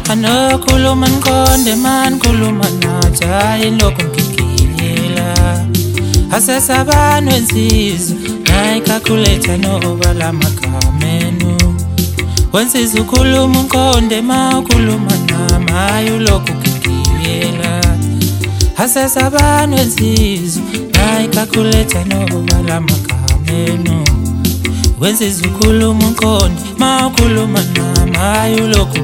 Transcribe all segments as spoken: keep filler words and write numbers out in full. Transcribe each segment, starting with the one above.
Anokhuluma ngiqonde mani khuluma nathi hayi lokho ngigigila asesabani wensizwa nayi calculator nobala magamenu wensizwa ukhuluma ngiqonde ma ukhuluma nami hayi lokho ngigigila asesabani wensizwa nayi calculator nobala magamenu wensizwa ukhuluma ngiqonde ma ukhuluma nami hayi lokho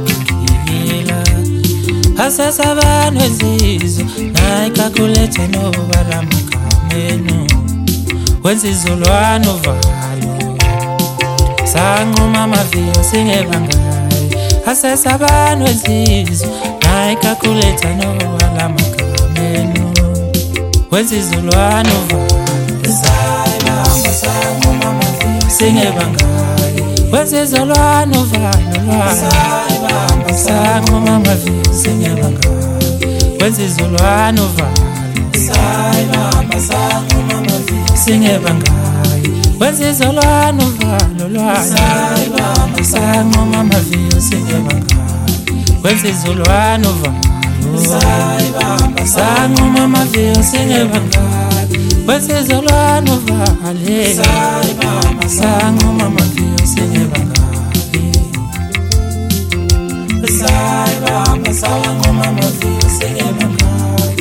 asesabani wensizwa nayi calculator nobala magamenu wensizolwana uvalo sanquma amaviyo singebangayo asesabani wensizwa nayi calculator nobala magamenu wensizolwana uvalo sayibamba sanquma amaviyo singebangayo wensizolwana uvalo sayibamba sanquma amaviyo singebangayo wensizolwana uvalo sayibamba sanquma amaviyo singebangayo wensizolwana uvalo lwana sayibamba sanquma amaviyo singebangayo wensizolwana uvalo sayibamba sanquma amaviyo singebangayo wensizolwana uvalo sayibamba sanquma amaviyo singebangayo sayibamba sanquma amaviyo singebangayo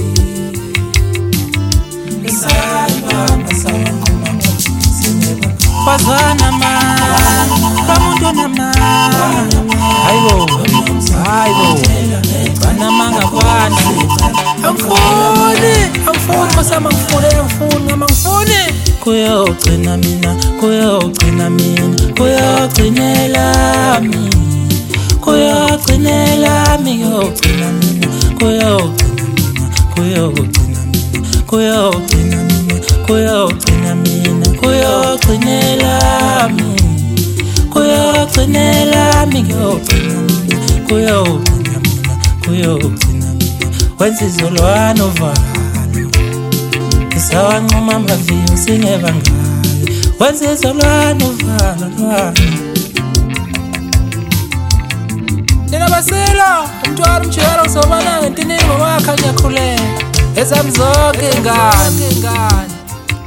sayibamba sanquma amaviyo singebangayo bazwana mani bamuntu namani hayibo hayibo bana mangabana angifuni angifuni masama ngifune angifuni ngama ngifuni kuyogcina mina kuyogcina mina kuyogcinela mina kuyogcinela mina kuyogcina mina kuyogcina mina kuyogcina mina kuyogcina mina kuyogcina mina kuyogcinela mina kuyogcinela mina kuyogcina mina kuyogcina mina kuyogcina mina wensizolwana uvalo sawanquma amaviyo singebangayo wensizolwana uvalo lwana Nina basela umntwana umjera usobana ngentiningo wakha ngiyakhuleka ezami zonke ingane ingane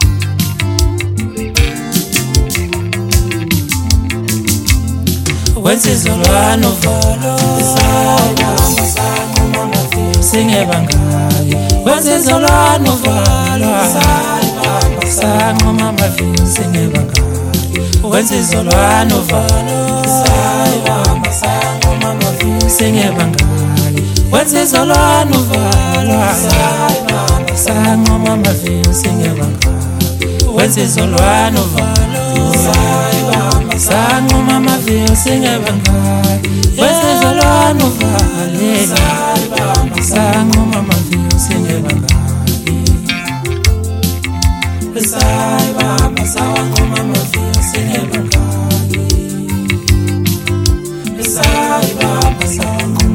wensizolwana uvalo sayibamba sanquma amaviyo singebangayo wensizolwana uvalo sayibamba sanquma amaviyo singebangayo wensizolwana uvalo sayibamba sanquma amaviyo singebangayo wensizolwana uvalo sayibamba sanquma amaviyo singebangayo wensizolwana uvalo sayibamba sanquma amaviyo singebangayo wensizolwana uvalo sayibamba sanquma amaviyo singebangayo sayibamba sanquma amaviyo singebangayo sayibamba sanquma